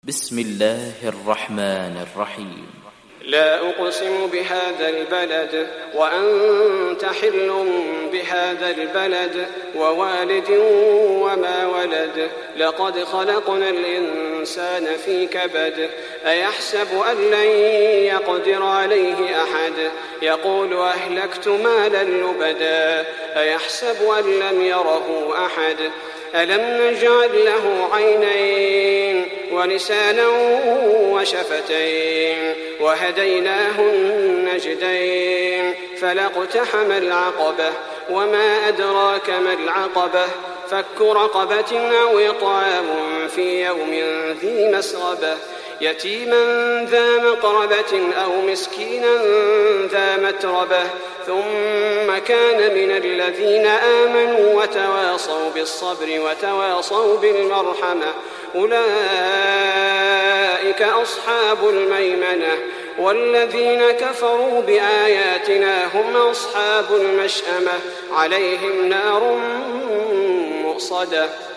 بسم الله الرحمن الرحيم. لا أقسم بهذا البلد وأنت حل بهذا البلد ووالد وما ولد لقد خلقنا الإنسان في كبد أيحسب أن لن يقدر عليه أحد يقول أهلكت مالا لبدا أيحسب أن لم يره أحد ألم نجعل له عينين ولسانا وشفتين وهديناه النجدين فلاقتحم العقبة وما أدراك ما العقبة فك رقبة أو إطعام في يوم ذي مسغبة يتيما ذا مقربة أو مسكينا ذا متربة ثم كان من الذين آمنوا وتواصوا بالصبر وتواصوا بالمرحمة أولئك أصحاب الميمنة والذين كفروا بآياتنا هم أصحاب المشأمة عليهم نار مؤصدة